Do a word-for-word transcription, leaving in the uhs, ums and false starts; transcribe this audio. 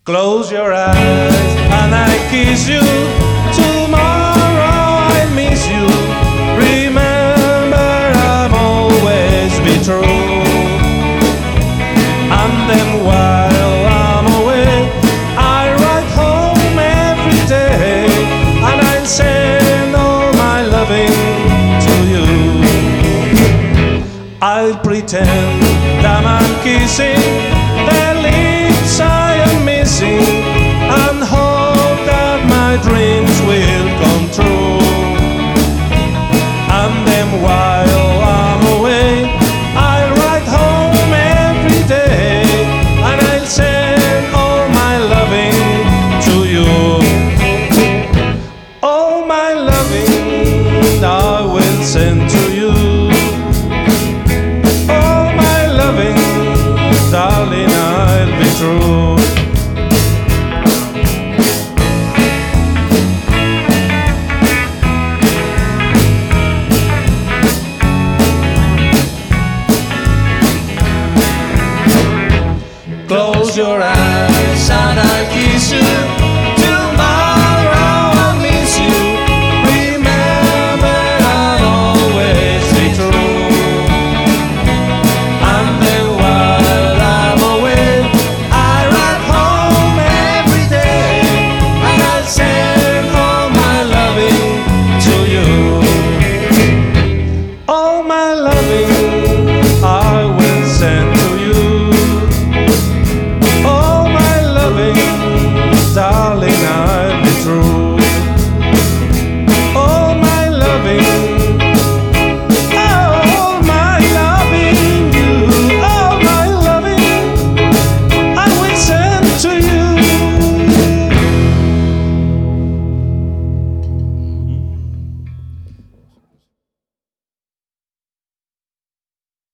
Close your eyes and I kiss you. Tomorrow I'll miss you. Remember, I'll always be true. And then while I'm away, I write home every day, and I'll send all my loving to you. I'll pretend that I'm kissing their lips I am missing, and hope that my dreams will come true. And then while I'm away, I'll write home every day, and I'll send all my loving to you. All my loving I will send to you. All my loving, darling, I'll be true. Close your eyes and I'll kiss you.